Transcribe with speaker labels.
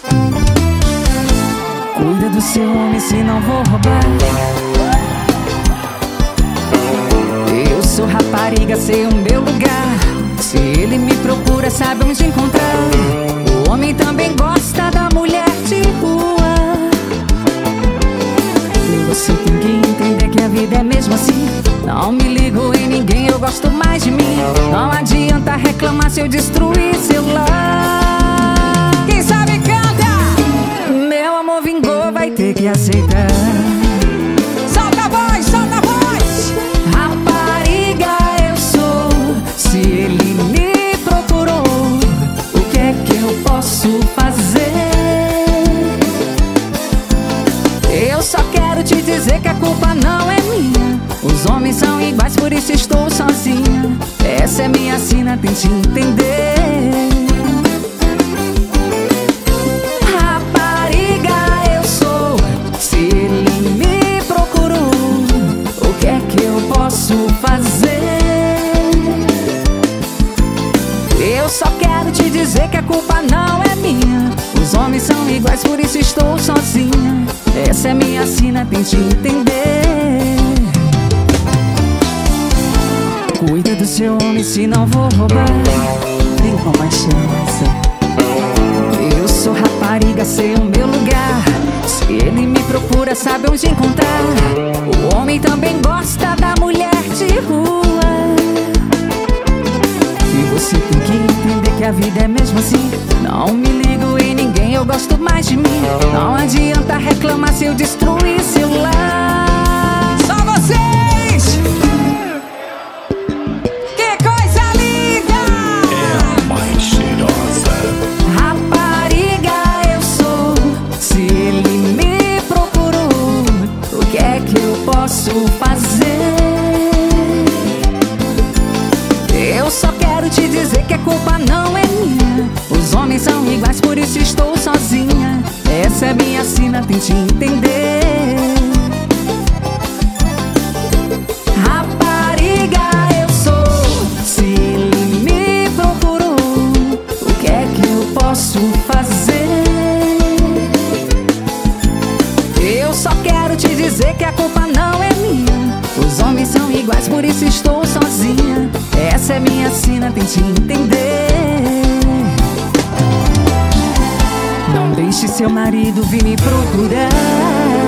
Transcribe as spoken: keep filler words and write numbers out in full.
Speaker 1: Cuida do seu homem, se não vou roubar. Eu sou rapariga, sei o meu lugar. Se ele me procura, sabe onde encontrar. O homem também gosta da mulher de rua. E você tem que entender que a vida é mesmo assim. Não me ligo em ninguém, eu gosto mais de mim. Não adianta reclamar se eu destruir seu lar. Quem sabe canta! Meu amor vingou, vai ter que aceitar. Solta a voz, solta a voz! Rapariga eu sou. Se ele me procurou, o que é que eu posso fazer? Eu só quero te dizer que a culpa não é minha. Os homens são iguais, por isso estou sozinha. Essa é minha sina, tente entender. Rapariga eu sou. Se ele me procurou, o que é que eu posso fazer? Eu só quero te dizer que a culpa não é minha. Os homens são iguais, por isso estou sozinha. Essa é minha sina, tente entender. Cuida do seu homem, se não vou roubar. Vem com mais chance. Eu sou rapariga, sei o meu lugar. Se ele me procura, sabe onde encontrar. O homem também gosta da mulher de rua. E você tem que entender que a vida é mesmo assim. Não me ligo em ninguém, eu gosto mais de mim. Não adianta reclamar se eu destruir seu lar. Só vocês! Que coisa linda!
Speaker 2: É a mais cheirosa.
Speaker 1: Rapariga eu sou. Se ele me procurou, o que é que eu posso fazer? Eu só quero te dizer que a culpa não é minha. Os homens são iguais, por isso estou sozinha. Essa é minha sina, tente entender. Rapariga eu sou. Se ele me procurou, o que é que eu posso fazer? Eu só quero te dizer que a culpa não é minha. Os homens são iguais, por isso estou sozinha. Essa é minha sina, tente entender. Não deixe seu marido vir me procurar.